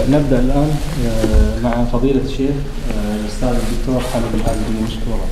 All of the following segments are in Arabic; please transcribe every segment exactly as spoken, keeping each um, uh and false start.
نبدأ الآن مع فضيلة الشيخ الأستاذ الدكتور خالد العابدي مشكورا.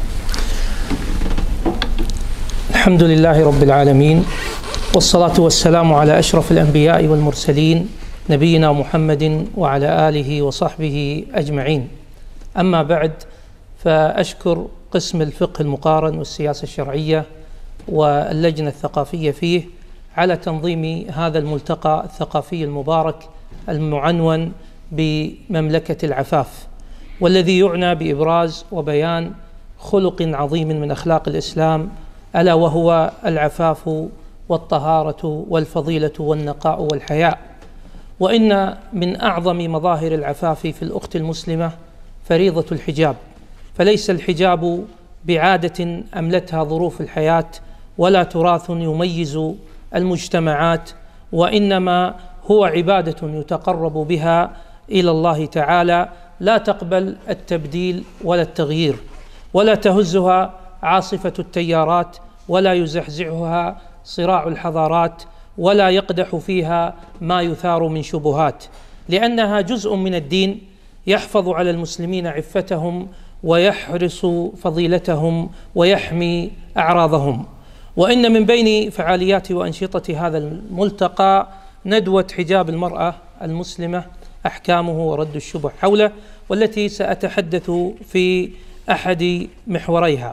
الحمد لله رب العالمين، والصلاة والسلام على أشرف الأنبياء والمرسلين نبينا محمد وعلى آله وصحبه أجمعين. أما بعد، فأشكر قسم الفقه المقارن والسياسة الشرعية واللجنة الثقافية فيه على تنظيم هذا الملتقى الثقافي المبارك المعنون بمملكة العفاف، والذي يعنى بإبراز وبيان خلق عظيم من أخلاق الإسلام، ألا وهو العفاف والطهارة والفضيلة والنقاء والحياء. وإن من أعظم مظاهر العفاف في الأخت المسلمة فريضة الحجاب، فليس الحجاب بعادة أملتها ظروف الحياة ولا تراث يميز المجتمعات، وإنما هو عبادة يتقرب بها إلى الله تعالى، لا تقبل التبديل ولا التغيير، ولا تهزها عاصفة التيارات، ولا يزحزحها صراع الحضارات، ولا يقدح فيها ما يثار من شبهات، لأنها جزء من الدين يحفظ على المسلمين عفتهم ويحرس فضيلتهم ويحمي أعراضهم. وإن من بين فعاليات وأنشطة هذا الملتقى ندوة حجاب المرأة المسلمة، أحكامه ورد الشبه حوله، والتي سأتحدث في أحد محوريها.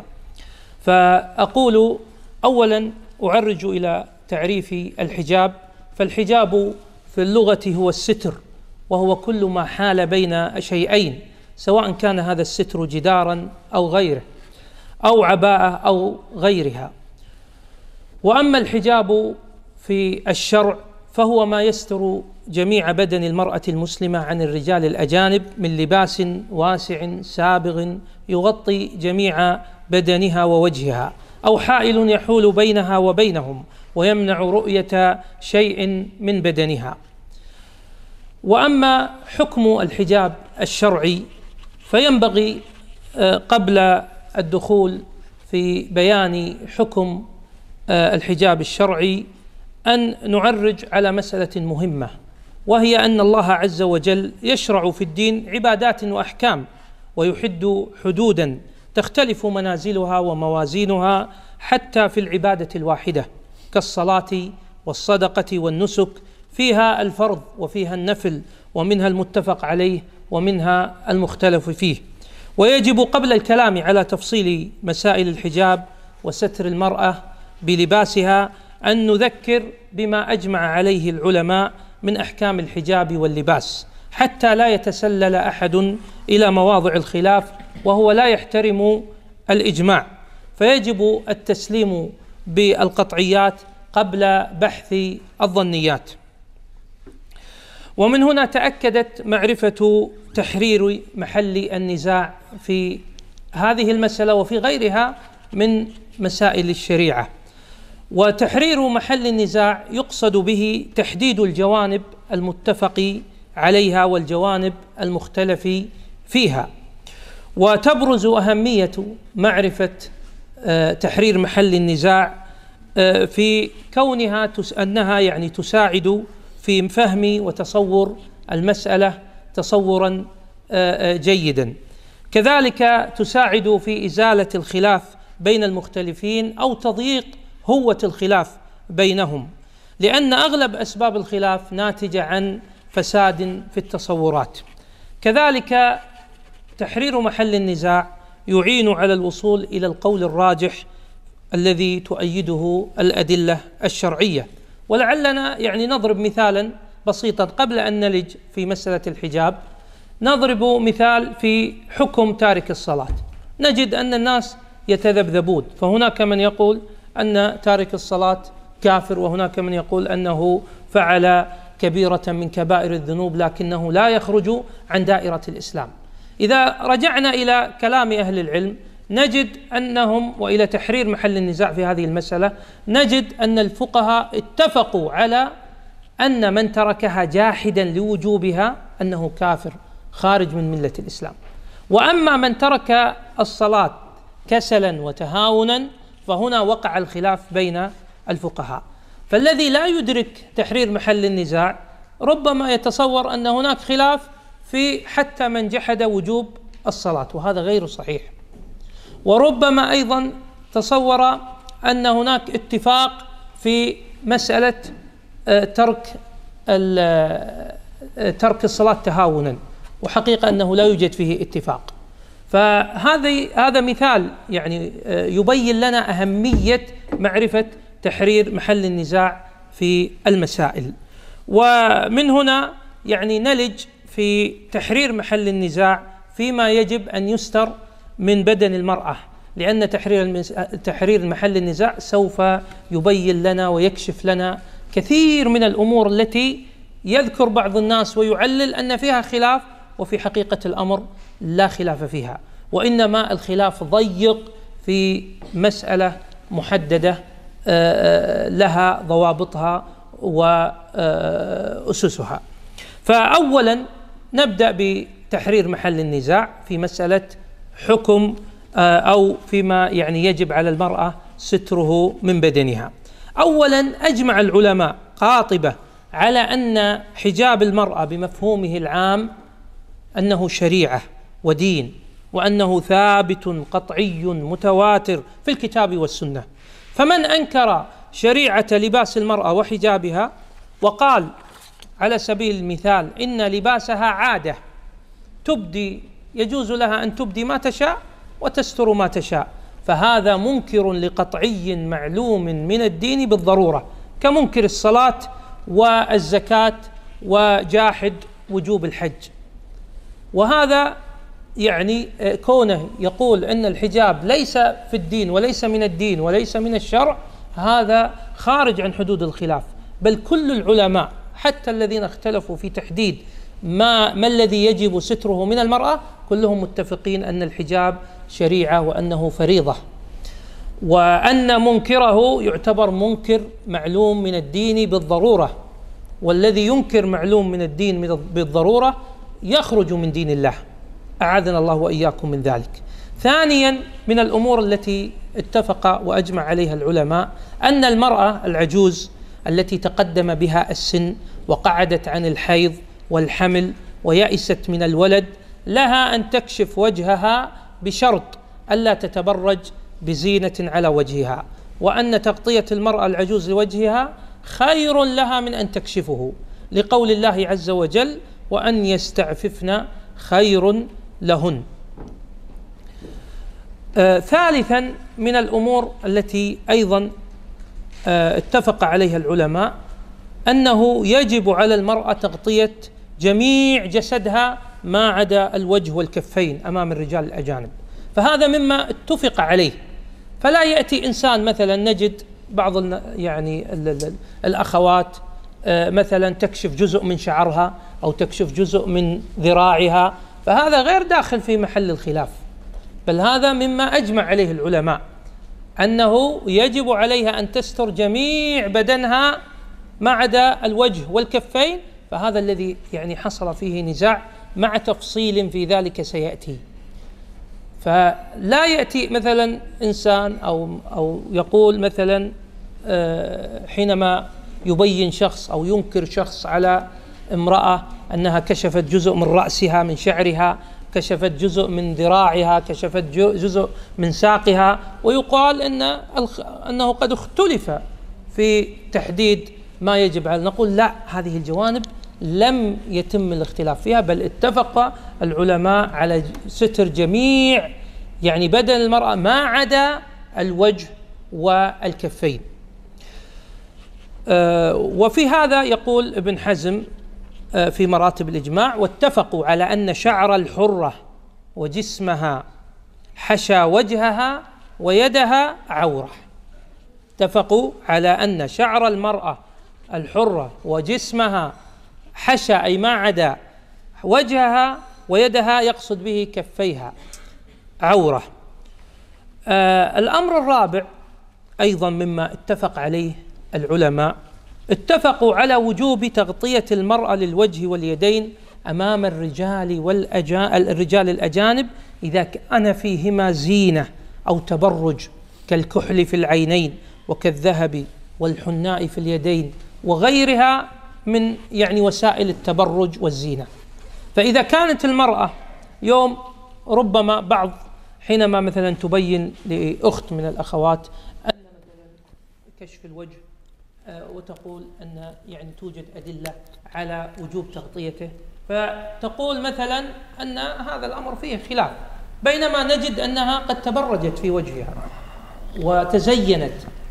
فأقول أولا أعرج إلى تعريف الحجاب. فالحجاب في اللغة هو الستر، وهو كل ما حال بين شيئين، سواء كان هذا الستر جدارا أو غيره أو عباءة أو غيرها. وأما الحجاب في الشرع فهو ما يستر جميع بدن المرأة المسلمة عن الرجال الأجانب من لباس واسع سابغ يغطي جميع بدنها ووجهها، أو حائل يحول بينها وبينهم ويمنع رؤية شيء من بدنها. وأما حكم الحجاب الشرعي فينبغي قبل الدخول في بيان حكم الحجاب الشرعي أن نعرج على مسألة مهمة، وهي أن الله عز وجل يشرع في الدين عبادات وأحكام، ويحد حدودا تختلف منازلها وموازينها حتى في العبادة الواحدة كالصلاة والصدقة والنسك، فيها الفرض وفيها النفل، ومنها المتفق عليه ومنها المختلف فيه. ويجب قبل الكلام على تفصيل مسائل الحجاب وستر المرأة بلباسها أن نذكر بما أجمع عليه العلماء من أحكام الحجاب واللباس، حتى لا يتسلل أحد إلى مواضع الخلاف وهو لا يحترم الإجماع، فيجب التسليم بالقطعيات قبل بحث الظنيات. ومن هنا تأكدت معرفة تحرير محل النزاع في هذه المسألة وفي غيرها من مسائل الشريعة. وتحرير محل النزاع يقصد به تحديد الجوانب المتفق عليها والجوانب المختلف فيها. وتبرز أهمية معرفة تحرير محل النزاع في كونها أنها يعني تساعد في فهم وتصور المسألة تصورا جيدا، كذلك تساعد في إزالة الخلاف بين المختلفين أو تضييق هوة الخلاف بينهم، لأن أغلب أسباب الخلاف ناتجة عن فساد في التصورات. كذلك تحرير محل النزاع يعين على الوصول إلى القول الراجح الذي تؤيده الأدلة الشرعية. ولعلنا يعني نضرب مثالا بسيطا قبل أن نلج في مسألة الحجاب. نضرب مثال في حكم تارك الصلاة. نجد أن الناس يتذبذبون، فهناك من يقول أن تارك الصلاة كافر، وهناك من يقول أنه فعل كبيرة من كبائر الذنوب لكنه لا يخرج عن دائرة الإسلام. إذا رجعنا إلى كلام أهل العلم نجد أنهم، وإلى تحرير محل النزاع في هذه المسألة، نجد أن الفقهاء اتفقوا على أن من تركها جاحدا لوجوبها أنه كافر خارج من ملة الإسلام. وأما من ترك الصلاة كسلا وتهاونا فهنا وقع الخلاف بين الفقهاء. فالذي لا يدرك تحرير محل النزاع ربما يتصور أن هناك خلاف في حتى من جحد وجوب الصلاة، وهذا غير صحيح. وربما أيضا تصور أن هناك اتفاق في مسألة ترك ترك الصلاة تهاونا، وحقيقة أنه لا يوجد فيه اتفاق. فهذا هذا مثال يعني يبين لنا أهمية معرفة تحرير محل النزاع في المسائل. ومن هنا يعني نلج في تحرير محل النزاع فيما يجب أن يستر من بدن المرأة، لأن تحرير تحرير محل النزاع سوف يبين لنا ويكشف لنا كثير من الأمور التي يذكر بعض الناس ويعلل أن فيها خلاف، وفي حقيقة الأمر لا خلاف فيها، وإنما الخلاف ضيق في مسألة محددة لها ضوابطها وأسسها. فأولا نبدأ بتحرير محل النزاع في مسألة حكم أو فيما يعني يجب على المرأة ستره من بدنها. أولا أجمع العلماء قاطبة على أن حجاب المرأة بمفهومه العام أنه شريعة ودين، وأنه ثابت قطعي متواتر في الكتاب والسنة. فمن أنكر شريعة لباس المرأة وحجابها وقال على سبيل المثال إن لباسها عادة تبدي، يجوز لها أن تبدي ما تشاء وتستر ما تشاء، فهذا منكر لقطعي معلوم من الدين بالضرورة، كمنكر الصلاة والزكاة وجاحد وجوب الحج. وهذا يعني كونه يقول أن الحجاب ليس في الدين وليس من الدين وليس من الشرع، هذا خارج عن حدود الخلاف. بل كل العلماء حتى الذين اختلفوا في تحديد ما, ما الذي يجب ستره من المرأة كلهم متفقين أن الحجاب شريعة وأنه فريضة، وأن منكره يعتبر منكر معلوم من الدين بالضرورة، والذي ينكر معلوم من الدين بالضرورة يخرج من دين الله، أعاذنا الله وإياكم من ذلك. ثانيا من الأمور التي اتفق وأجمع عليها العلماء أن المرأة العجوز التي تقدم بها السن وقعدت عن الحيض والحمل ويأست من الولد لها أن تكشف وجهها بشرط ألا تتبرج بزينة على وجهها، وأن تغطية المرأة العجوز لوجهها خير لها من أن تكشفه، لقول الله عز وجل وأن يستعففن خير لهن. آه ثالثا من الأمور التي أيضا آه اتفق عليها العلماء أنه يجب على المرأة تغطية جميع جسدها ما عدا الوجه والكفين أمام الرجال الأجانب، فهذا مما اتفق عليه. فلا يأتي إنسان مثلا نجد بعض يعني الأخوات مثلا تكشف جزء من شعرها أو تكشف جزء من ذراعها، فهذا غير داخل في محل الخلاف، بل هذا مما أجمع عليه العلماء أنه يجب عليها أن تستر جميع بدنها ما عدا الوجه والكفين، فهذا الذي يعني حصل فيه نزاع مع تفصيل في ذلك سيأتي. فلا يأتي مثلا إنسان أو أو يقول مثلا حينما يبين شخص أو ينكر شخص على امرأة أنها كشفت جزء من رأسها من شعرها، كشفت جزء من ذراعها، كشفت جزء من ساقها، ويقال إن أنه قد اختلف في تحديد ما يجب على، نقول لا، هذه الجوانب لم يتم الاختلاف فيها، بل اتفق العلماء على ستر جميع يعني بدن المرأة ما عدا الوجه والكفين. آه وفي هذا يقول ابن حزم آه في مراتب الإجماع: واتفقوا على أن شعر الحرة وجسمها حشى وجهها ويدها عورة. اتفقوا على أن شعر المرأة الحرة وجسمها حشى أي ما عدا وجهها ويدها، يقصد به كفيها، عورة. آه الأمر الرابع أيضا مما اتفق عليه العلماء، اتفقوا على وجوب تغطية المرأة للوجه واليدين أمام الرجال والأجا... الرجال الأجانب إذا كان فيهما زينة أو تبرج كالكحل في العينين وكالذهب والحناء في اليدين وغيرها من يعني وسائل التبرج والزينة. فإذا كانت المرأة يوم ربما بعض حينما مثلا تبين لأخت من الأخوات أن مثلا كشف الوجه وتقول أن يعني توجد أدلة على وجوب تغطيته، فتقول مثلا أن هذا الأمر فيه خلاف، بينما نجد أنها قد تبرجت في وجهها وتزينت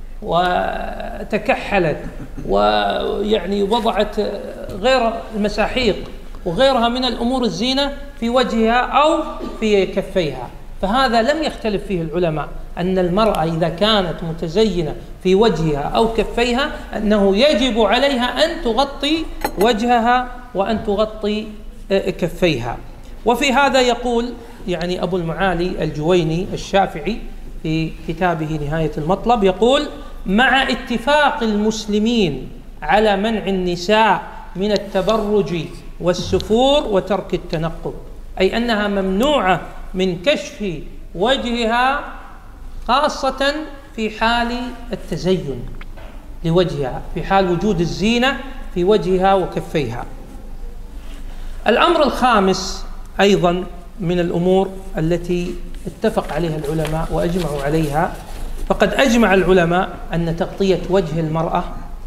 وتكحلت ويعني وضعت غير المساحيق وغيرها من الأمور الزينة في وجهها أو في كفيها. فهذا لم يختلف فيه العلماء أن المرأة إذا كانت متزينة في وجهها أو كفيها أنه يجب عليها أن تغطي وجهها وأن تغطي كفيها. وفي هذا يقول يعني أبو المعالي الجويني الشافعي في كتابه نهاية المطلب، يقول: مع اتفاق المسلمين على منع النساء من التبرج والسفور وترك التنقب، أي أنها ممنوعة من كشف وجهها خاصة في حال التزين لوجهها، في حال وجود الزينة في وجهها وكفيها. الأمر الخامس أيضا من الأمور التي اتفق عليها العلماء وأجمعوا عليها، فقد أجمع العلماء أن تغطية وجه المرأة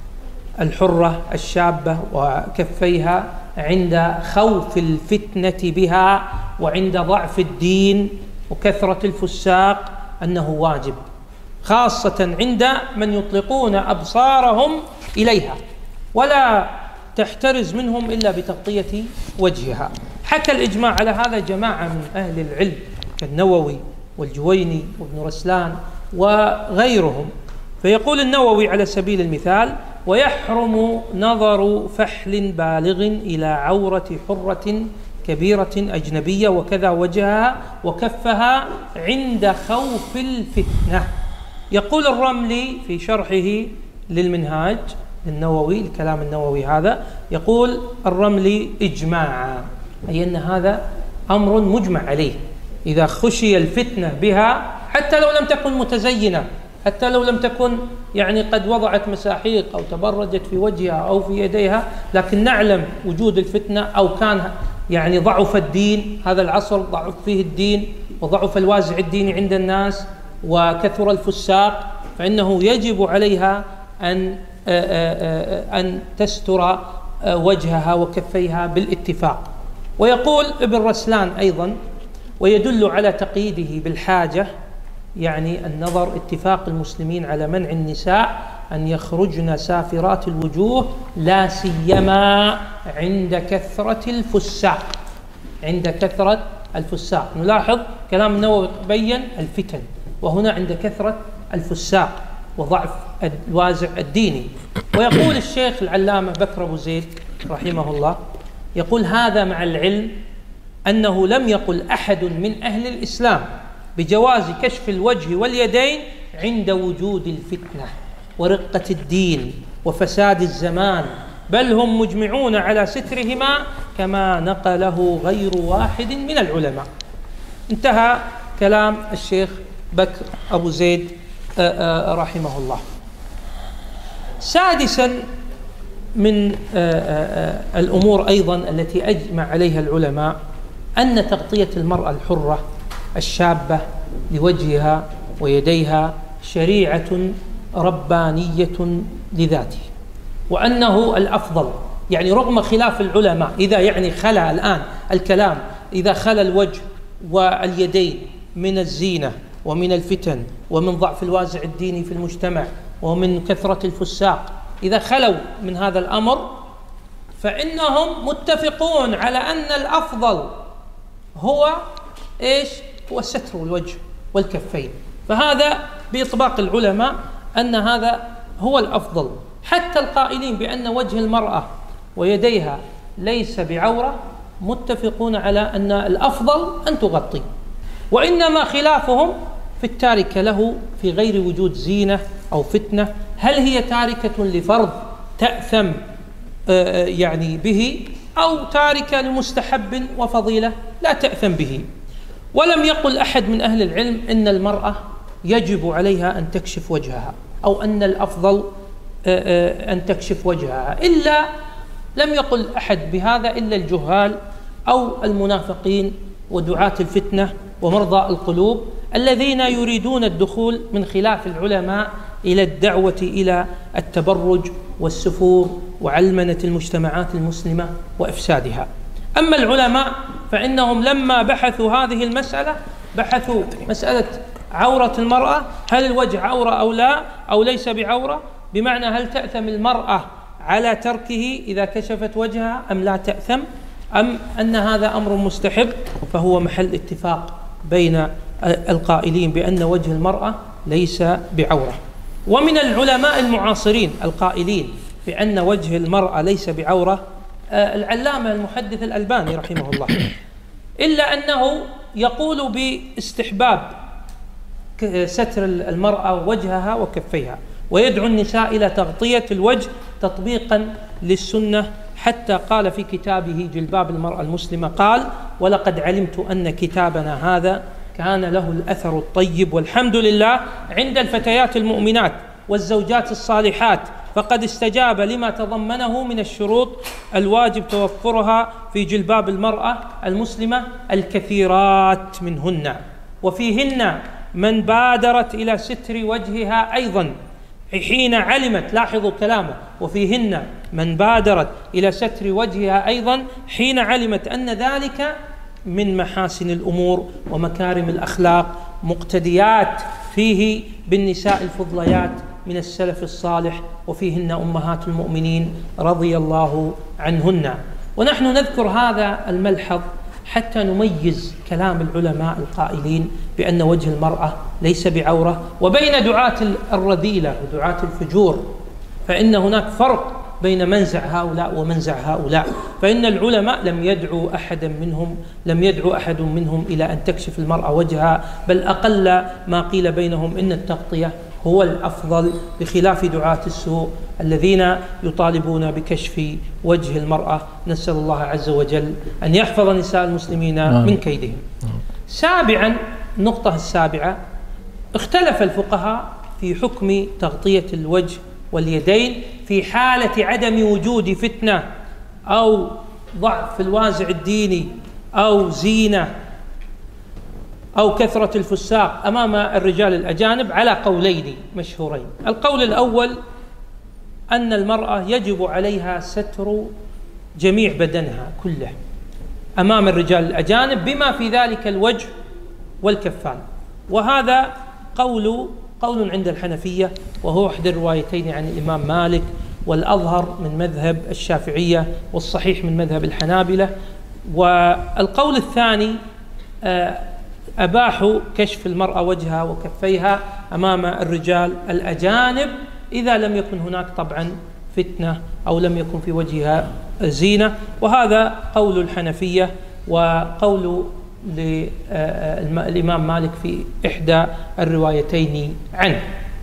الحرة الشابة وكفيها عند خوف الفتنة بها وعند ضعف الدين وكثرة الفساق أنه واجب، خاصة عند من يطلقون أبصارهم إليها ولا تحترز منهم إلا بتغطية وجهها. حكى الإجماع على هذا جماعة من أهل العلم كالنووي والجويني وابن رسلان وغيرهم. فيقول النووي على سبيل المثال: ويحرم نظر فحل بالغ إلى عورة حرة كبيرة أجنبية وكذا وجهها وكفها عند خوف الفتنة. يقول الرملي في شرحه للمنهاج للنووي، الكلام النووي هذا، يقول الرملي إجماعا، أي أن هذا أمر مجمع عليه، إذا خشي الفتنة بها حتى لو لم تكن متزينة، حتى لو لم تكن يعني قد وضعت مساحيق أو تبرجت في وجهها أو في يديها، لكن نعلم وجود الفتنة أو كان يعني ضعف الدين، هذا العصر ضعف فيه الدين وضعف الوازع الديني عند الناس وكثر الفساق، فإنه يجب عليها أن أن تستر وجهها وكفيها بالاتفاق. ويقول ابن رسلان أيضا: ويدل على تقييده بالحاجة يعني النظر اتفاق المسلمين على منع النساء أن يخرجن سافرات الوجوه لا سيما عند كثرة الفساق، عند كثرة الفساق. نلاحظ كلام النووي بين الفتن، وهنا عند كثرة الفساق وضعف الوازع الديني. ويقول الشيخ العلامة بكر أبو زيد رحمه الله، يقول: هذا مع العلم أنه لم يقل أحد من أهل الإسلام بجواز كشف الوجه واليدين عند وجود الفتنة ورقة الدين وفساد الزمان، بل هم مجمعون على سترهما كما نقله غير واحد من العلماء. انتهى كلام الشيخ بكر أبو زيد رحمه الله. سادسا من الأمور أيضا التي أجمع عليها العلماء أن تغطية المرأة الحرة الشابة لوجهها ويديها شريعة ربانية لذاته، وأنه الأفضل، يعني رغم خلاف العلماء إذا يعني خلى الآن الكلام، إذا خلى الوجه واليدين من الزينة ومن الفتن ومن ضعف الوازع الديني في المجتمع ومن كثرة الفساق، إذا خلوا من هذا الأمر فإنهم متفقون على أن الأفضل هو إيش؟ هو ستر الوجه والكفين. فهذا بإطباق العلماء أن هذا هو الأفضل، حتى القائلين بأن وجه المرأة ويديها ليس بعورة متفقون على أن الأفضل أن تغطي، وإنما خلافهم في التاركة له في غير وجود زينة أو فتنة، هل هي تاركة لفرض تأثم يعني به أو تاركة لمستحب وفضيلة لا تأثم به. ولم يقل أحد من أهل العلم إن المرأة يجب عليها أن تكشف وجهها أو أن الأفضل أن تكشف وجهها، إلا لم يقل أحد بهذا إلا الجهال أو المنافقين ودعاة الفتنة ومرضى القلوب الذين يريدون الدخول من خلاف العلماء إلى الدعوة إلى التبرج والسفور وعلمنة المجتمعات المسلمة وإفسادها. أما العلماء فإنهم لما بحثوا هذه المسألة بحثوا مسألة عورة المرأة، هل الوجه عورة أو لا أو ليس بعورة، بمعنى هل تأثم المرأة على تركه إذا كشفت وجهها أم لا تأثم، أم أن هذا أمر مستحب، فهو محل اتفاق بين القائلين بأن وجه المرأة ليس بعورة. ومن العلماء المعاصرين القائلين بأن وجه المرأة ليس بعورة العلامة المحدث الألباني رحمه الله، إلا أنه يقول باستحباب ستر المرأة وجهها وكفيها، ويدعو النساء إلى تغطية الوجه تطبيقا للسنة، حتى قال في كتابه جلباب المرأة المسلمة قال: ولقد علمت أن كتابنا هذا كان له الأثر الطيب والحمد لله عند الفتيات المؤمنات والزوجات الصالحات، فقد استجاب لما تضمنه من الشروط الواجب توفرها في جلباب المرأة المسلمة الكثيرات منهن، وفيهن من بادرت إلى ستر وجهها أيضا حين علمت، لاحظوا كلامه، وفيهن من بادرت إلى ستر وجهها أيضا حين علمت أن ذلك من محاسن الأمور ومكارم الأخلاق، مقتديات فيه بالنساء الفضليات من السلف الصالح، وفيهن أمهات المؤمنين رضي الله عنهن. ونحن نذكر هذا الملحظ حتى نميز كلام العلماء القائلين بأن وجه المرأة ليس بعورة وبين دعاة الرذيلة ودعاة الفجور، فإن هناك فرق بين منزع هؤلاء ومنزع هؤلاء. فإن العلماء لم يدعوا أحدا منهم لم يدعو أحد منهم إلى أن تكشف المرأة وجهها، بل أقل ما قيل بينهم إن التغطية هو الأفضل، بخلاف دعاة السوء الذين يطالبون بكشف وجه المرأة. نسأل الله عز وجل أن يحفظ نساء المسلمين من كيدهم. سابعا، النقطة السابعة، اختلف الفقهاء في حكم تغطية الوجه واليدين في حالة عدم وجود فتنة أو ضعف في الوازع الديني أو زينة أو كثرة الفساق أمام الرجال الأجانب، على قولين مشهورين. القول الأول أن المرأة يجب عليها ستر جميع بدنها كله أمام الرجال الأجانب بما في ذلك الوجه والكفان، وهذا قول قول عند الحنفية، وهو إحدى الروايتين عن الإمام مالك، والأظهر من مذهب الشافعية، والصحيح من مذهب الحنابلة. والقول الثاني أباحوا كشف المرأة وجهها وكفيها أمام الرجال الأجانب إذا لم يكن هناك طبعا فتنة أو لم يكن في وجهها زينة، وهذا قول الحنفية وقول للإمام مالك في إحدى الروايتين عنه.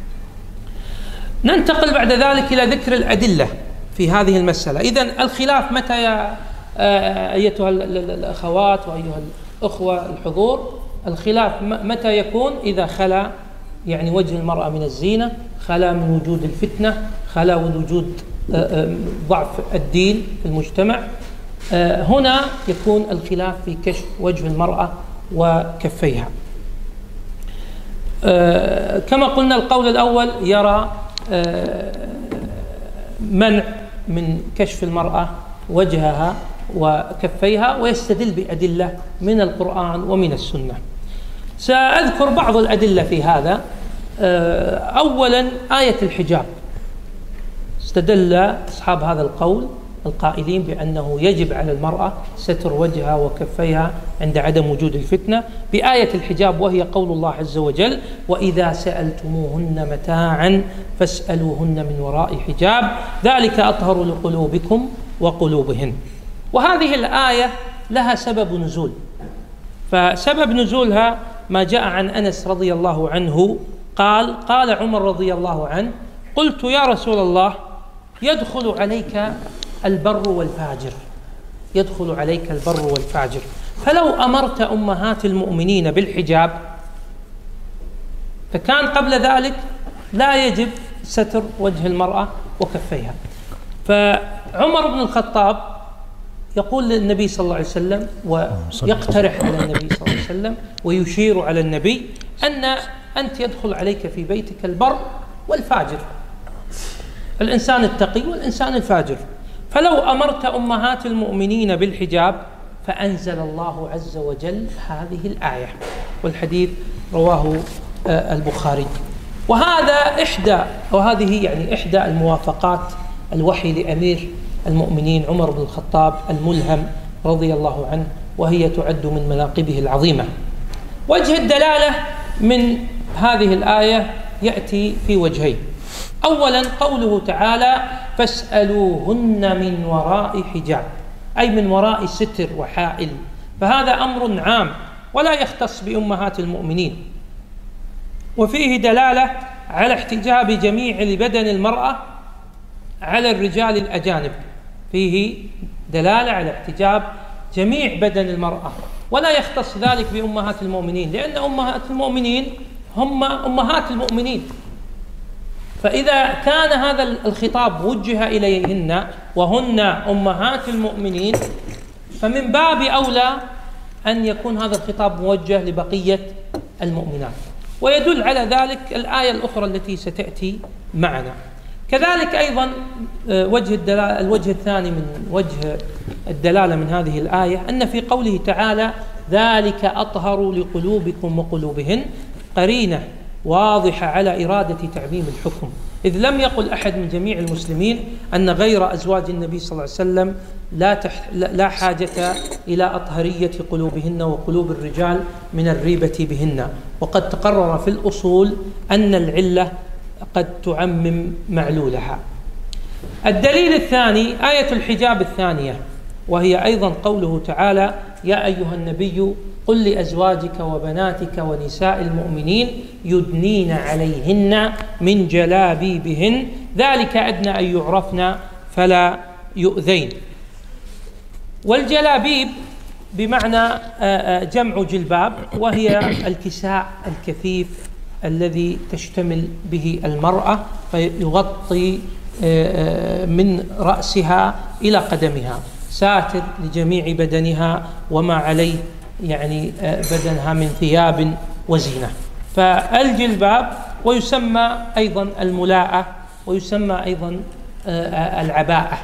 ننتقل بعد ذلك إلى ذكر الأدلة في هذه المسألة. إذن الخلاف متى يا أيتها الأخوات وأيها الأخوة الحضور؟ الخلاف متى يكون؟ إذا خلا يعني وجه المرأة من الزينة، خلا من وجود الفتنة، خلا من وجود ضعف الدين في المجتمع، هنا يكون الخلاف في كشف وجه المرأة وكفيها. كما قلنا القول الأول يرى منع من كشف المرأة وجهها وكفيها، ويستدل بأدلة من القرآن ومن السنة. سأذكر بعض الأدلة في هذا. أولا آية الحجاب، استدل أصحاب هذا القول القائلين بأنه يجب على المرأة ستر وجهها وكفيها عند عدم وجود الفتنة بآية الحجاب، وهي قول الله عز وجل: وإذا سألتموهن متاعا فاسألوهن من وراء حجاب ذلك أطهر لقلوبكم وقلوبهن. وهذه الآية لها سبب نزول، فسبب نزولها ما جاء عن أنس رضي الله عنه قال: قال عمر رضي الله عنه: قلت يا رسول الله يدخل عليك البر والفاجر يدخل عليك البر والفاجر فلو أمرت أمهات المؤمنين بالحجاب، فكان قبل ذلك لا يجب ستر وجه المرأة وكفيها، فعمر بن الخطاب يقول للنبي صلى الله عليه وسلم ويقترح على النبي صلى الله عليه وسلم ويشير على النبي أن أنت يدخل عليك في بيتك البر والفاجر، الإنسان التقي والإنسان الفاجر، فلو أمرت أمهات المؤمنين بالحجاب فأنزل الله عز وجل هذه الآية، والحديث رواه البخاري. وهذا إحدى وهذه يعني إحدى الموافقات الوحي لأمير المؤمنين عمر بن الخطاب الملهم رضي الله عنه، وهي تعد من مناقبه العظيمة. وجه الدلالة من هذه الآية يأتي في وجهين. أولا قوله تعالى فاسألوهن من وراء حجاب، أي من وراء ستر وحائل، فهذا أمر عام ولا يختص بأمهات المؤمنين، وفيه دلالة على احتجاب جميع بدن المرأة على الرجال الأجانب، فيه دلالة على احتجاب جميع بدن المرأة، ولا يختص ذلك بأمهات المؤمنين، لأن أمهات المؤمنين هم أمهات المؤمنين، فإذا كان هذا الخطاب وجه إليهن وهن أمهات المؤمنين فمن باب أولى أن يكون هذا الخطاب موجه لبقية المؤمنات. ويدل على ذلك الآية الأخرى التي ستأتي معنا. كذلك أيضا وجه الدلالة الوجه الثاني من وجه الدلالة من هذه الآية أن في قوله تعالى ذلك أطهر لقلوبكم وقلوبهن قرينة واضحة على إرادة تعميم الحكم، إذ لم يقل أحد من جميع المسلمين أن غير أزواج النبي صلى الله عليه وسلم لا, تح لا حاجة إلى أطهرية قلوبهن وقلوب الرجال من الريبة بهن، وقد تقرر في الأصول أن العلة قد تعمم معلولها. الدليل الثاني آية الحجاب الثانية، وهي أيضا قوله تعالى يا أيها النبي قل لأزواجك وبناتك ونساء المؤمنين يدنين عليهن من جلابيبهن ذلك أدنى أن يعرفن فلا يؤذين. والجلابيب بمعنى جمع جلباب، وهي الكساء الكثيف الذي تشتمل به المرأة فيغطي من رأسها إلى قدمها، ساتر لجميع بدنها وما عليه يعني بدنها من ثياب وزينة، فالجلباب. ويسمى أيضا الملاءة، ويسمى أيضا العباءة.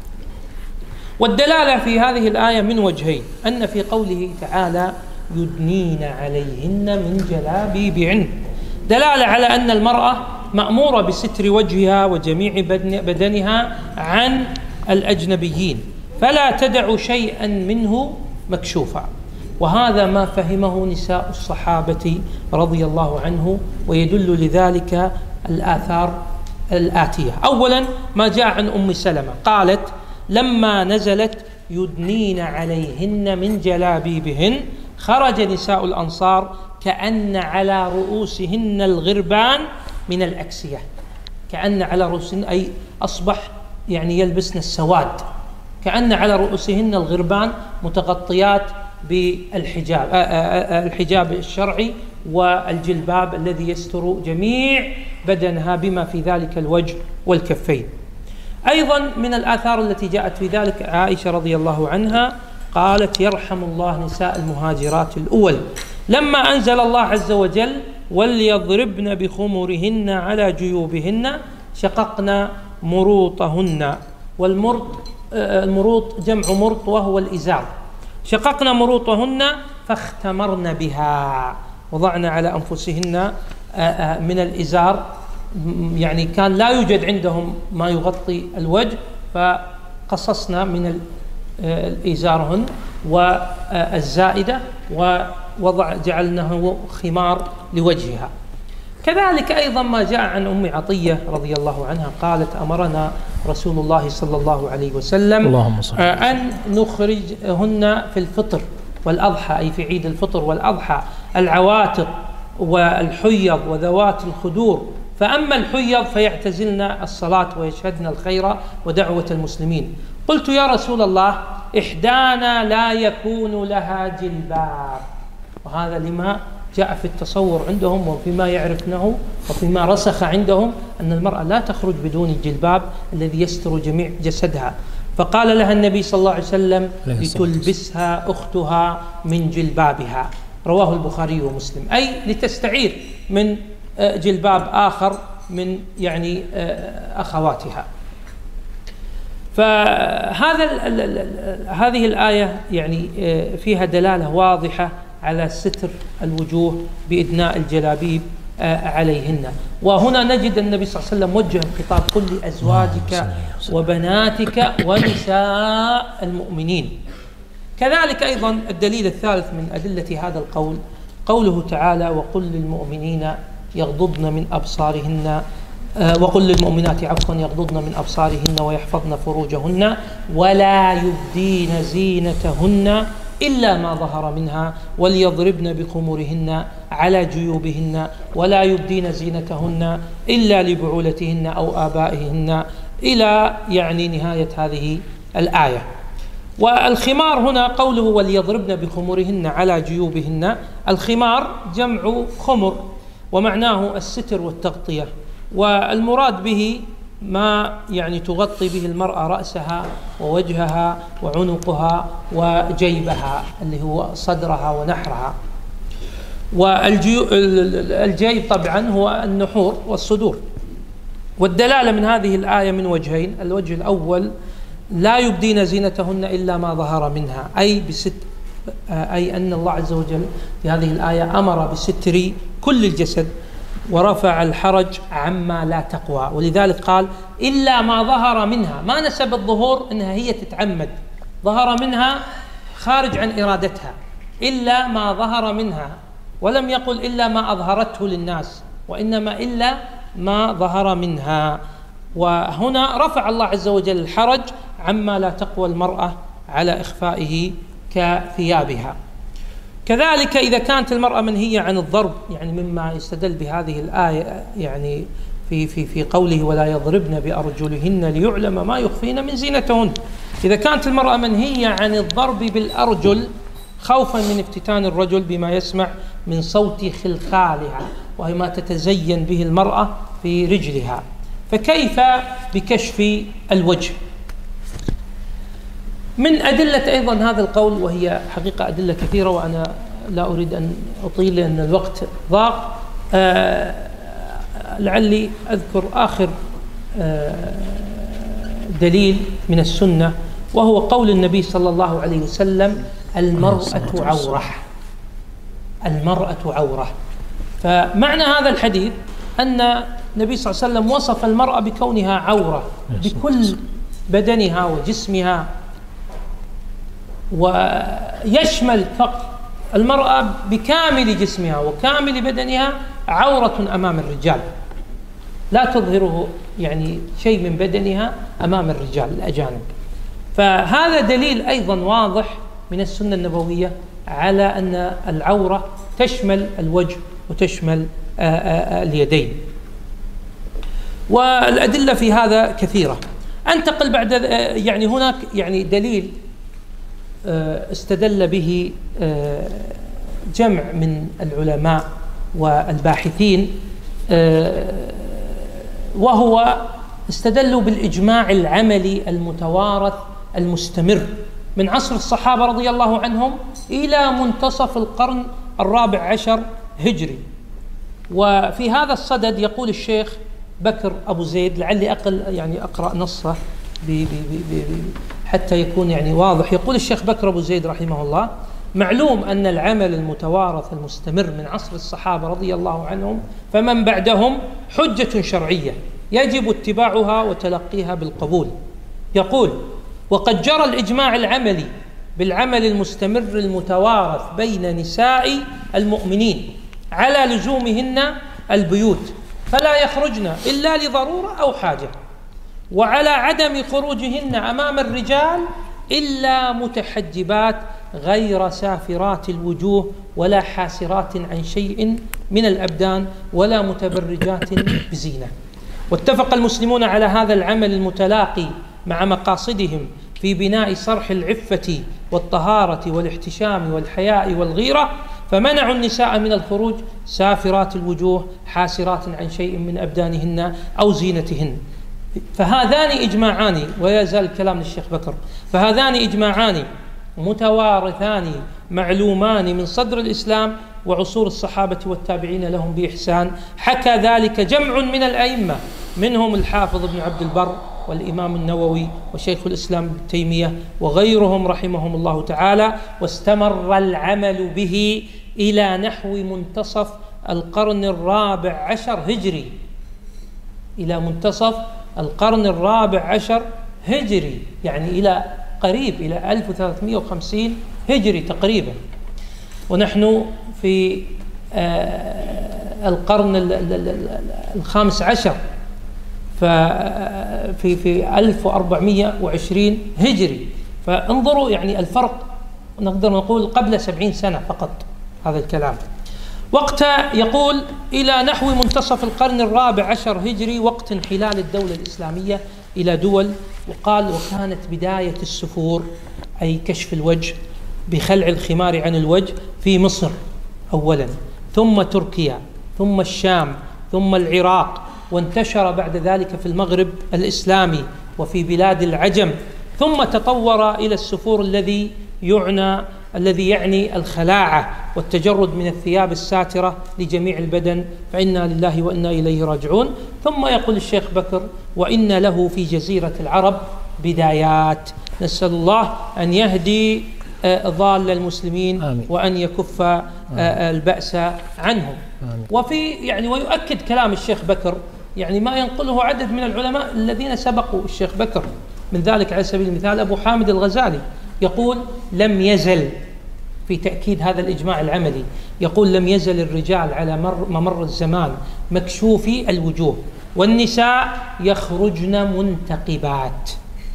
والدلالة في هذه الآية من وجهين، أن في قوله تعالى يدنين عليهن من جلابيبهن دلالة على أن المرأة مأمورة بستر وجهها وجميع بدنها عن الأجنبيين، فلا تدع شيئا منه مكشوفا، وهذا ما فهمه نساء الصحابة رضي الله عنه، ويدل لذلك الآثار الآتية. أولا ما جاء عن أم سلمة قالت لما نزلت يدنين عليهن من جلابيبهن خرج نساء الأنصار كأن على رؤوسهن الغربان من الأكسية، كأن على رؤوسهن أي أصبح يعني يلبسن السواد، كأن على رؤوسهن الغربان متغطيات بالحجاب الحجاب الشرعي والجلباب الذي يستر جميع بدنها بما في ذلك الوجه والكفين. أيضا من الآثار التي جاءت في ذلك عائشة رضي الله عنها قالت يرحم الله نساء المهاجرات الأول لما أنزل الله عز وجل وليضربن بخمرهن على جيوبهن شققنا مروطهن، والمرط المروط جمع مرط وهو الإزار، شققنا مروطهن فاختمرن بها، وضعنا على أنفسهن من الإزار، يعني كان لا يوجد عندهم ما يغطي الوجه فقصصنا من الإزارهن والزائدة ووضع جعلناه خمار لوجهها. كذلك أيضا ما جاء عن أم عطية رضي الله عنها قالت أمرنا رسول الله صلى الله عليه وسلم أن نخرجهن في الفطر والأضحى، أي في عيد الفطر والأضحى، العواتق والحيض وذوات الخدور، فأما الحيض فيعتزلن الصلاة ويشهدن الخير ودعوة المسلمين. قلت يا رسول الله إحدانا لا يكون لها جلباب، وهذا لما جاء في التصور عندهم وفيما يعرفنه وفيما رسخ عندهم أن المرأة لا تخرج بدون الجلباب الذي يستر جميع جسدها، فقال لها النبي صلى الله عليه وسلم لتلبسها أختها من جلبابها، رواه البخاري ومسلم، أي لتستعير من جلباب آخر من يعني أخواتها. فهذا هذه الآية يعني فيها دلالة واضحة على ستر الوجوه بإدناء الجلابيب عليهن. وهنا نجد النبي صلى الله عليه وسلم وجه الخطاب: قل لأزواجك وبناتك ونساء المؤمنين. كذلك أيضا الدليل الثالث من أدلة هذا القول قوله تعالى: وقل للمؤمنين يغضضن من أبصارهن وقل للمؤمنات عفوا يغضضن من أبصارهن ويحفظن فروجهن ولا يبدين زينتهن إلا ما ظهر منها وليضربن بخمرهن على جيوبهن ولا يبدين زينتهن إلا لبعولتهن أو آبائهن، إلى يعني نهاية هذه الآية. والخمار هنا قوله وليضربن بخمرهن على جيوبهن، الخمار جمع خمر ومعناه الستر والتغطية، والمراد به ما يعني تغطي به المرأة رأسها ووجهها وعنقها وجيبها اللي هو صدرها ونحرها. والجيب طبعا هو النحور والصدور. والدلالة من هذه الآية من وجهين: الوجه الأول لا يبدين زينتهن إلا ما ظهر منها، أي بست أي أن الله عز وجل في هذه الآية أمر بستر كل الجسد ورفع الحرج عما لا تقوى، ولذلك قال إلا ما ظهر منها، ما نسب الظهور إنها هي تتعمد، ظهر منها خارج عن إرادتها، إلا ما ظهر منها، ولم يقل إلا ما أظهرته للناس، وإنما إلا ما ظهر منها. وهنا رفع الله عز وجل الحرج عما لا تقوى المرأة على إخفائه كثيابها. كذلك إذا كانت المرأة منهية عن الضرب، يعني مما يستدل بهذه الآية يعني في في في قوله ولا يضربن بأرجلهن ليعلم ما يخفين من زينتهن، إذا كانت المرأة منهية عن الضرب بالأرجل خوفا من افتتان الرجل بما يسمع من صوت خلخالها، وهي ما تتزين به المرأة في رجلها، فكيف بكشف الوجه؟ من أدلة أيضا هذا القول، وهي حقيقة أدلة كثيرة وأنا لا أريد أن أطيل لأن الوقت ضاق، آه لعلي أذكر آخر آه دليل من السنة، وهو قول النبي صلى الله عليه وسلم: المرأة عورة. المرأة عورة. فمعنى هذا الحديث أن النبي صلى الله عليه وسلم وصف المرأة بكونها عورة بكل بدنها وجسمها، ويشمل المرأة بكامل جسمها وكامل بدنها عورة أمام الرجال، لا تظهره يعني شيء من بدنها أمام الرجال الأجانب. فهذا دليل أيضا واضح من السنة النبوية على أن العورة تشمل الوجه وتشمل اليدين. والأدلة في هذا كثيرة. أنتقل بعد يعني هناك يعني دليل استدل به جمع من العلماء والباحثين، وهو استدلوا بالإجماع العملي المتوارث المستمر من عصر الصحابة رضي الله عنهم إلى منتصف القرن الرابع عشر هجري. وفي هذا الصدد يقول الشيخ بكر أبو زيد، لعلي أقل يعني أقرأ نصه بي بي بي بي حتى يكون يعني واضح. يقول الشيخ بكر أبو زيد رحمه الله: معلوم أن العمل المتوارث المستمر من عصر الصحابة رضي الله عنهم فمن بعدهم حجة شرعية يجب اتباعها وتلقيها بالقبول. يقول: وقد جرى الإجماع العملي بالعمل المستمر المتوارث بين نساء المؤمنين على لزومهن البيوت فلا يخرجن إلا لضرورة أو حاجة، وعلى عدم خروجهن أمام الرجال إلا متحجبات غير سافرات الوجوه ولا حاسرات عن شيء من الأبدان ولا متبرجات بزينة. واتفق المسلمون على هذا العمل المتلاقي مع مقاصدهم في بناء صرح العفة والطهارة والاحتشام والحياء والغيرة فمنعوا النساء من الخروج سافرات الوجوه حاسرات عن شيء من أبدانهن أو زينتهن. فهذان إجماعان، ولا يزال الكلام للشيخ بكر، فهذان إجماعان متوارثان معلومان من صدر الإسلام وعصور الصحابة والتابعين لهم بإحسان. حكى ذلك جمع من الأئمة، منهم الحافظ ابن عبد البر والإمام النووي وشيخ الإسلام ابن تيمية وغيرهم رحمهم الله تعالى، واستمر العمل به إلى نحو منتصف القرن الرابع عشر هجري، إلى منتصف القرن الرابع عشر هجري، يعني إلى قريب إلى ألف وثلاثمائة وخمسين هجري تقريبا، ونحن في القرن الخامس عشر في في ألف وأربعمائة وعشرين هجري. فانظروا يعني الفرق، نقدر نقول قبل سبعين سنة فقط هذا الكلام. وقت يقول إلى نحو منتصف القرن الرابع عشر هجري، وقت انحلال الدولة الإسلامية إلى دول، وقال وكانت بداية السفور أي كشف الوجه بخلع الخمار عن الوجه في مصر أولا، ثم تركيا، ثم الشام، ثم العراق، وانتشر بعد ذلك في المغرب الإسلامي وفي بلاد العجم، ثم تطور إلى السفور الذي يعنى الذي يعني الخلاعة والتجرد من الثياب الساترة لجميع البدن، فإنا لله وإنا إليه راجعون. ثم يقول الشيخ بكر وإن له في جزيرة العرب بدايات، نسأل الله أن يهدي ضال المسلمين آمين. وأن يكف آمين. البأس عنهم آمين. وفي يعني ويؤكد كلام الشيخ بكر يعني ما ينقله عدد من العلماء الذين سبقوا الشيخ بكر، من ذلك على سبيل المثال أبو حامد الغزالي يقول لم يزل في تأكيد هذا الإجماع العملي، يقول لم يزل الرجال على مر ممر الزمان مكشوفي الوجوه والنساء يخرجن منتقبات.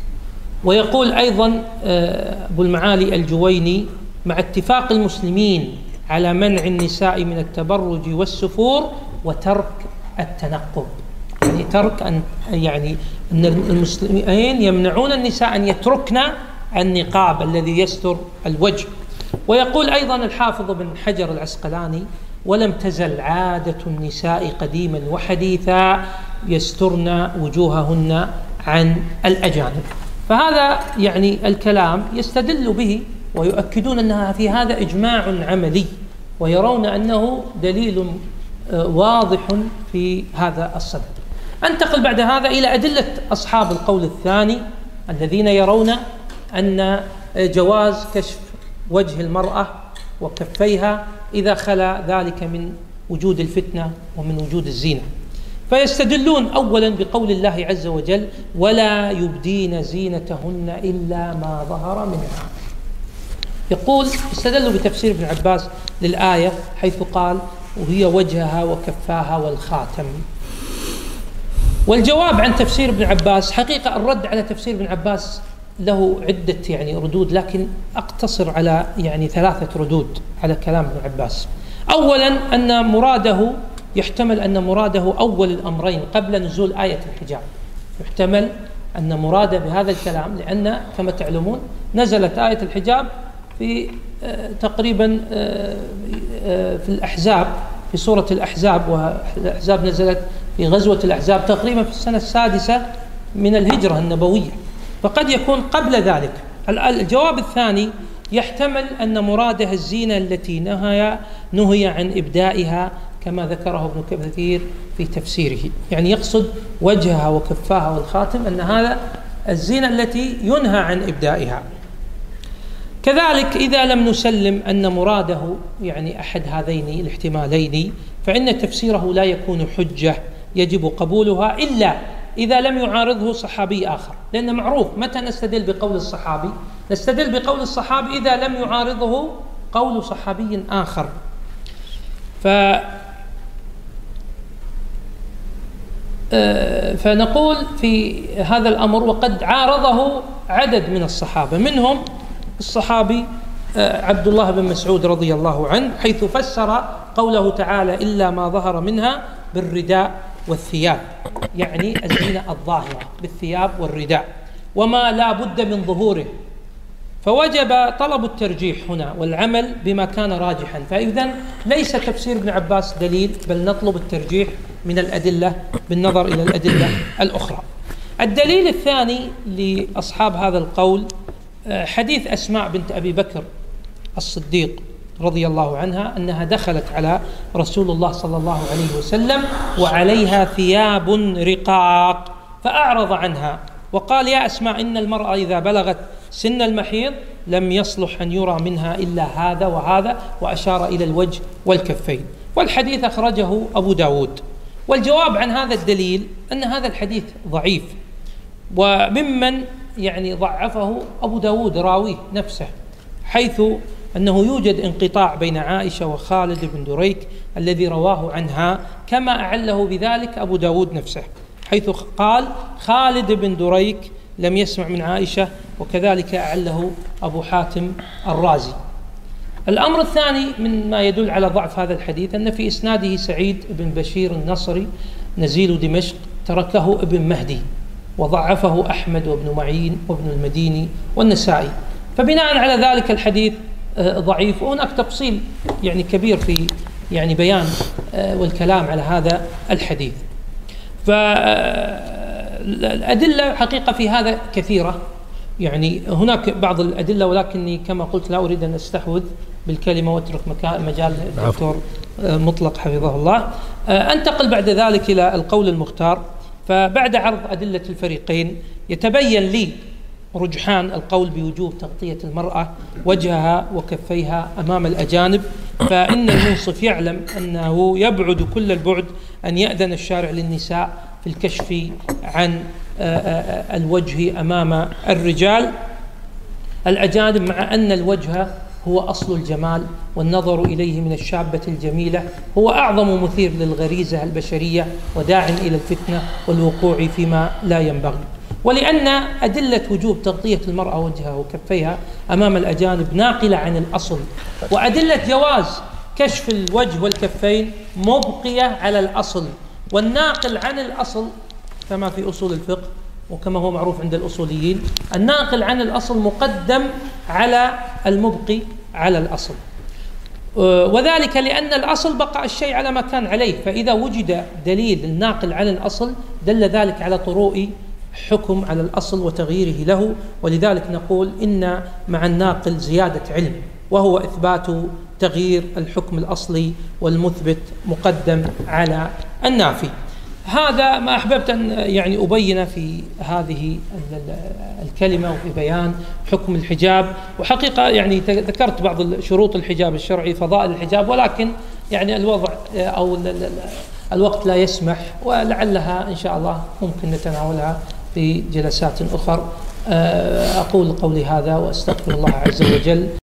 ويقول أيضا أبو المعالي الجويني مع اتفاق المسلمين على منع النساء من التبرج والسفور وترك التنقب، يعني ترك أن يعني أن المسلمين يمنعون النساء أن يتركن النقاب الذي يستر الوجه. ويقول أيضا الحافظ بن حجر العسقلاني ولم تزل عادة النساء قديما وحديثا يسترن وجوههن عن الأجانب. فهذا يعني الكلام يستدل به ويؤكدون أنها في هذا إجماع عملي، ويرون أنه دليل واضح في هذا الصدد. أنتقل بعد هذا إلى أدلة أصحاب القول الثاني الذين يرون أن جواز كشف وجه المرأة وكفيها إذا خلا ذلك من وجود الفتنة ومن وجود الزينة. فيستدلون أولا بقول الله عز وجل ولا يبدين زينتهن إلا ما ظهر منها. يقول استدلوا بتفسير ابن عباس للآية حيث قال وهي وجهها وكفاها والخاتم. والجواب عن تفسير ابن عباس حقيقة الرد على تفسير ابن عباس له عدة يعني ردود، لكن أقتصر على يعني ثلاثة ردود على كلام ابن عباس. أولا أن مراده يحتمل أن مراده أول الأمرين قبل نزول آية الحجاب، يحتمل أن مراده بهذا الكلام لأن كما تعلمون نزلت آية الحجاب في تقريبا في الأحزاب، في سورة الأحزاب، والأحزاب نزلت في غزوة الأحزاب تقريبا في السنة السادسة من الهجرة النبوية، فقد يكون قبل ذلك. الجواب الثاني يحتمل أن مراده الزينة التي نهي نهي عن إبدائها كما ذكره ابن كثير في تفسيره، يعني يقصد وجهها وكفاها والخاتم أن هذا الزينة التي ينهى عن إبدائها. كذلك إذا لم نسلم أن مراده يعني أحد هذين الاحتمالين فإن تفسيره لا يكون حجة يجب قبولها إلا إذا لم يعارضه صحابي آخر، لأن معروف متى نستدل بقول الصحابي؟ نستدل بقول الصحابي إذا لم يعارضه قول صحابي آخر. ف فنقول في هذا الأمر وقد عارضه عدد من الصحابة، منهم الصحابي عبد الله بن مسعود رضي الله عنه حيث فسر قوله تعالى إلا ما ظهر منها بالرداء والثياب، يعني الزينة الظاهرة بالثياب والرداء وما لا بد من ظهوره. فوجب طلب الترجيح هنا والعمل بما كان راجحا. فإذن ليس تفسير ابن عباس دليل، بل نطلب الترجيح من الأدلة بالنظر إلى الأدلة الأخرى. الدليل الثاني لأصحاب هذا القول حديث أسماء بنت أبي بكر الصديق رضي الله عنها أنها دخلت على رسول الله صلى الله عليه وسلم وعليها ثياب رقاق فأعرض عنها وقال: يا أسماء، إن المرأة إذا بلغت سن المحيض لم يصلح أن يرى منها إلا هذا وهذا، وأشار إلى الوجه والكفين. والحديث أخرجه أبو داود. والجواب عن هذا الدليل أن هذا الحديث ضعيف، وممن يعني ضعفه أبو داود راويه نفسه، حيث أنه يوجد انقطاع بين عائشة وخالد بن دريك الذي رواه عنها، كما أعله بذلك أبو داود نفسه، حيث قال: خالد بن دريك لم يسمع من عائشة، وكذلك أعله أبو حاتم الرازي. الأمر الثاني من ما يدل على ضعف هذا الحديث أن في إسناده سعيد بن بشير النصري نزيل دمشق تركه ابن مهدي، وضعفه أحمد وابن معين وابن المديني والنسائي، فبناء على ذلك الحديث ضعيف. وهناك تفصيل يعني كبير في يعني بيان والكلام على هذا الحديث. فالأدلة حقيقة في هذا كثيرة، يعني هناك بعض الأدلة، ولكني كما قلت لا أريد أن أستحوذ بالكلمة واترك مجال الدكتور مطلق حفظه الله. أنتقل بعد ذلك إلى القول المختار. فبعد عرض أدلة الفريقين يتبين لي رجحان القول بوجوب تغطية المرأة وجهها وكفيها أمام الأجانب. فإن المنصف يعلم أنه يبعد كل البعد أن يأذن الشارع للنساء في الكشف عن الوجه أمام الرجال الأجانب، مع أن الوجه هو أصل الجمال، والنظر إليه من الشابة الجميلة هو أعظم مثير للغريزة البشرية وداع إلى الفتنة والوقوع فيما لا ينبغي. ولأن أدلة وجوب تغطية المرأة وجهها وكفيها أمام الأجانب ناقلة عن الأصل، وأدلة جواز كشف الوجه والكفين مبقية على الأصل. والناقل عن الأصل كما في أصول الفقه وكما هو معروف عند الأصوليين، الناقل عن الأصل مقدم على المبقي على الأصل، وذلك لأن الأصل بقى الشيء على ما كان عليه. فإذا وجد دليل الناقل عن الأصل دل ذلك على طروء حكم على الأصل وتغييره له. ولذلك نقول إن مع الناقل زيادة علم، وهو إثبات تغيير الحكم الأصلي، والمثبت مقدم على النافي. هذا ما أحببت أن يعني أبين في هذه الكلمة وفي بيان حكم الحجاب. وحقيقة يعني ذكرت بعض شروط الحجاب الشرعي، فضائل الحجاب، ولكن يعني الوضع أو الوقت لا يسمح، ولعلها إن شاء الله ممكن نتناولها في جلسات أخرى. أقول قولي هذا وأستغفر الله عز وجل.